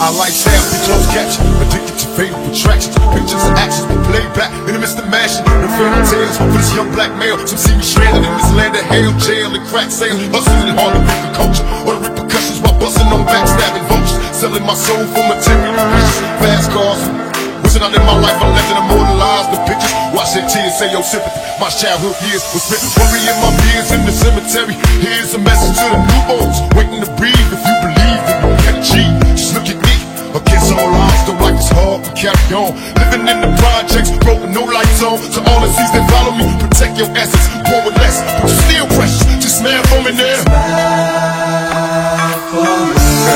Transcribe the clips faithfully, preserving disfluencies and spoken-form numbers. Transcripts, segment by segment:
My lifestyle be close caption, addicted to fatal attractions. Pictures and actions be played back in the midst of mashing. The fairy tales for this young black male. Some see me stranded in this land of hell, jail and crack sales. Hustling hard to break the culture, or the repercussions while busting on backstabbing vultures. Selling my soul for material riches, fast cars. Wishing out in my life I left and immortalized the pictures. Watch their tears say your sympathy. My childhood years was spent worrying my years in the cemetery. Here's a message to the newborns waiting to breathe. If you believe that you can achieve, just look at me. Against all odds, though life is hard, but carry on. Living in the projects, broken, no lights on. To all the seas that follow me, protect your essence. Born with less, but you still precious. Just smile for me now. Smile for me.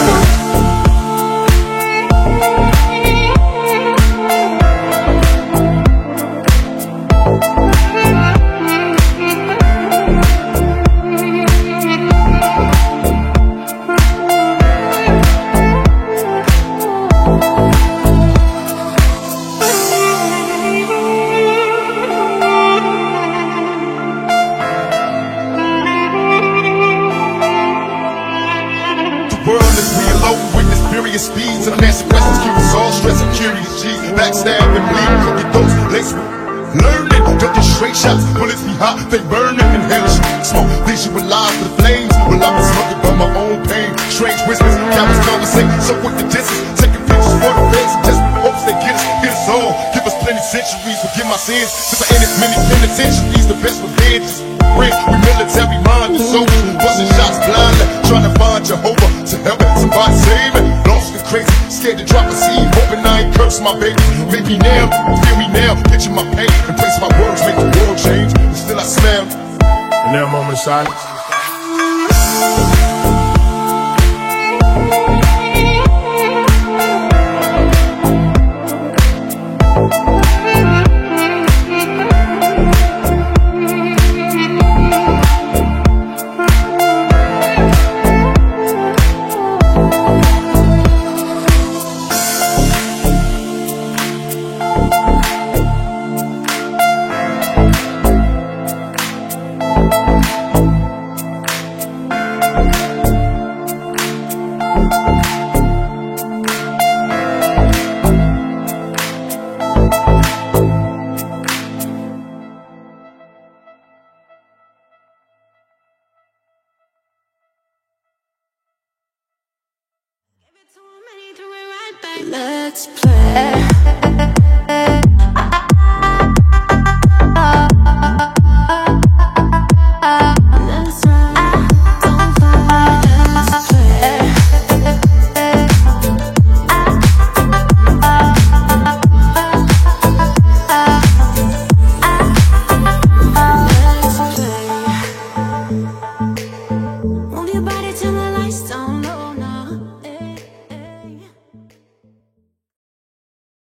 Speeds and answer questions, keep us all stressed and curious. G's backstab and bleed, cookie those laced with learning. Don't get straight shots, bullets be hot, they burning in hell. Smoke, these you alive for the flames. Well, I've been smoking by my own pain. Strange whispers, countless conversations, so quick the distance. Taking pictures for the feds and desperate hopes they get us, get us all. Give us plenty centuries, forgive my sins. Since I ended many penitentiaries, the best revenge is rent. We military mind and soul, busting shots blindly, trying to find Jehovah to help somebody save it. Crazy, scared to drop a seed, hoping I ain't curse my baby. Make me now, feel me now, picture my pain, and place my words, make the world change. And still I smell. And now a moment of silence. Let's play.